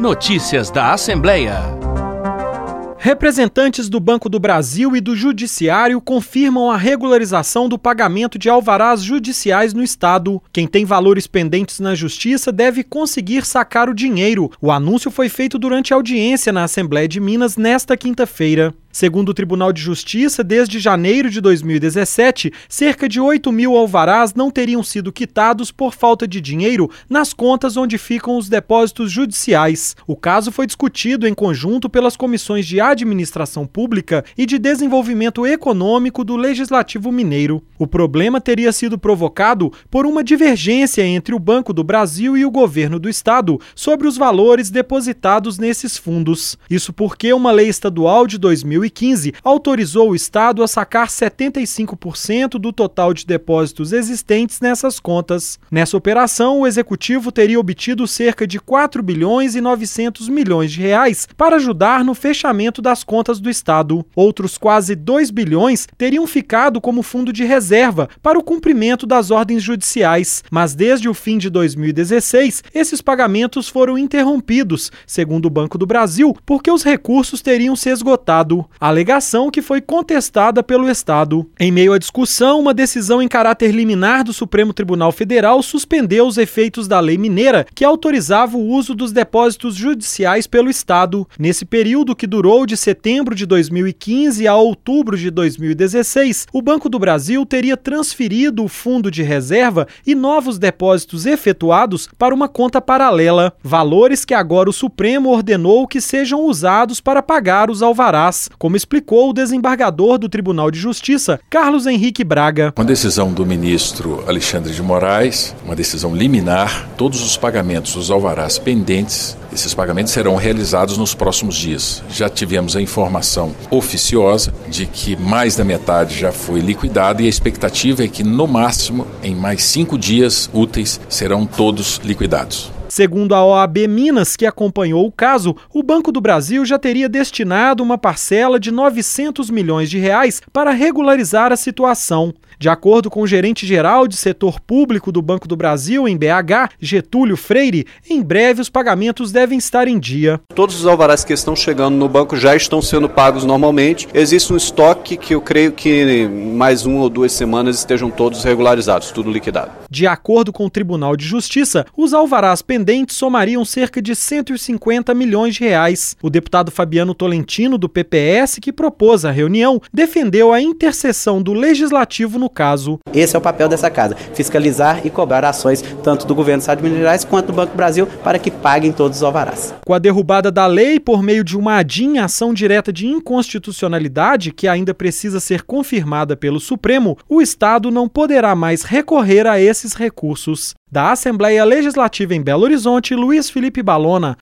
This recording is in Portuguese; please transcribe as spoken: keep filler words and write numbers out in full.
Notícias da Assembleia. Representantes do Banco do Brasil e do Judiciário confirmam a regularização do pagamento de alvarás judiciais no Estado. Quem tem valores pendentes na Justiça deve conseguir sacar o dinheiro. O anúncio foi feito durante a audiência na Assembleia de Minas nesta quinta-feira. Segundo o Tribunal de Justiça, desde janeiro de dois mil e dezessete, cerca de oito mil alvarás não teriam sido quitados por falta de dinheiro nas contas onde ficam os depósitos judiciais. O caso foi discutido em conjunto pelas comissões de Administração Pública e de Desenvolvimento Econômico do Legislativo Mineiro. O problema teria sido provocado por uma divergência entre o Banco do Brasil e o governo do Estado sobre os valores depositados nesses fundos. Isso porque uma lei estadual de dois mil e quinze autorizou o Estado a sacar setenta e cinco por cento do total de depósitos existentes nessas contas. Nessa operação, o Executivo teria obtido cerca de quatro bilhões e novecentos milhões de reais para ajudar no fechamento das contas do Estado. Outros quase dois bilhões teriam ficado como fundo de reserva para o cumprimento das ordens judiciais, mas desde o fim de dois mil e dezesseis, esses pagamentos foram interrompidos, segundo o Banco do Brasil, porque os recursos teriam se esgotado. A alegação que foi contestada pelo Estado. Em meio à discussão, uma decisão em caráter liminar do Supremo Tribunal Federal suspendeu os efeitos da lei mineira que autorizava o uso dos depósitos judiciais pelo Estado. Nesse período, que durou de setembro de dois mil e quinze a outubro de dois mil e dezesseis, o Banco do Brasil teria transferido o fundo de reserva e novos depósitos efetuados para uma conta paralela, valores que agora o Supremo ordenou que sejam usados para pagar os alvarás, como explicou o desembargador do Tribunal de Justiça, Carlos Henrique Braga. Uma decisão do ministro Alexandre de Moraes, uma decisão liminar, todos os pagamentos dos alvarás pendentes, esses pagamentos serão realizados nos próximos dias. Já tivemos a informação oficiosa de que mais da metade já foi liquidada e a expectativa é que, no máximo, em mais cinco dias úteis, serão todos liquidados. Segundo a O A B Minas, que acompanhou o caso, o Banco do Brasil já teria destinado uma parcela de novecentos milhões de reais para regularizar a situação. De acordo com o gerente-geral de setor público do Banco do Brasil em B H, Getúlio Freire, em breve os pagamentos devem estar em dia. Todos os alvarás que estão chegando no banco já estão sendo pagos normalmente. Existe um estoque que eu creio que em mais uma ou duas semanas estejam todos regularizados, tudo liquidado. De acordo com o Tribunal de Justiça, os alvarás pendentes somariam cerca de cento e cinquenta milhões de reais. O deputado Fabiano Tolentino, do P P S, que propôs a reunião, defendeu a intercessão do Legislativo no caso. Esse é o papel dessa casa, fiscalizar e cobrar ações tanto do governo do Estado de Minas Gerais quanto do Banco do Brasil para que paguem todos os alvarás. Com a derrubada da lei por meio de uma ADIM, ação direta de inconstitucionalidade, que ainda precisa ser confirmada pelo Supremo, o Estado não poderá mais recorrer a esses recursos. Da Assembleia Legislativa em Belo Horizonte, Luiz Felipe Balona.